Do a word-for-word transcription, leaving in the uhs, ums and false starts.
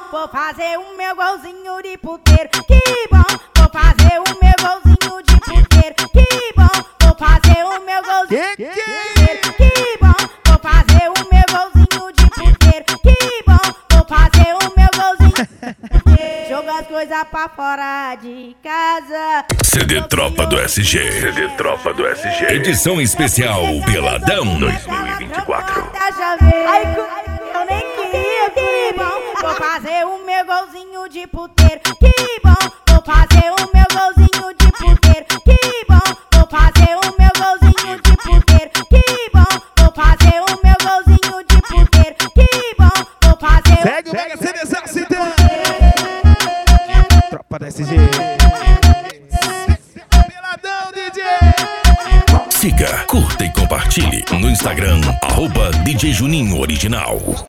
vou fazer o meu golzinho de puteiro. Que bom, vou fazer o meu golzinho de puteiro. Que bom, vou fazer o meu golzinho de puteiro. Que bom, vou fazer o meu golzinho de puteiro. Que bom, vou fazer o meu golzinho de puteiro. Joga as coisas pra fora de casa. C D Tropa do S G. C D Tropa do S G. Edição especial Peladão dois mil e vinte e quatro. Ai, eu nem queria, que bom, vou fazer o meu golzinho de puteiro. Que bom, vou fazer o meu golzinho de puteiro. Que bom, vou fazer o meu golzinho de puteiro. Que bom, vou fazer o meu golzinho de puteiro. Que bom, vou fazer o Segue o Mega C D Exército. Tropa do S G. Peladão, D J. Siga, curta e compartilhe no Instagram, arroba D J Juninho Original.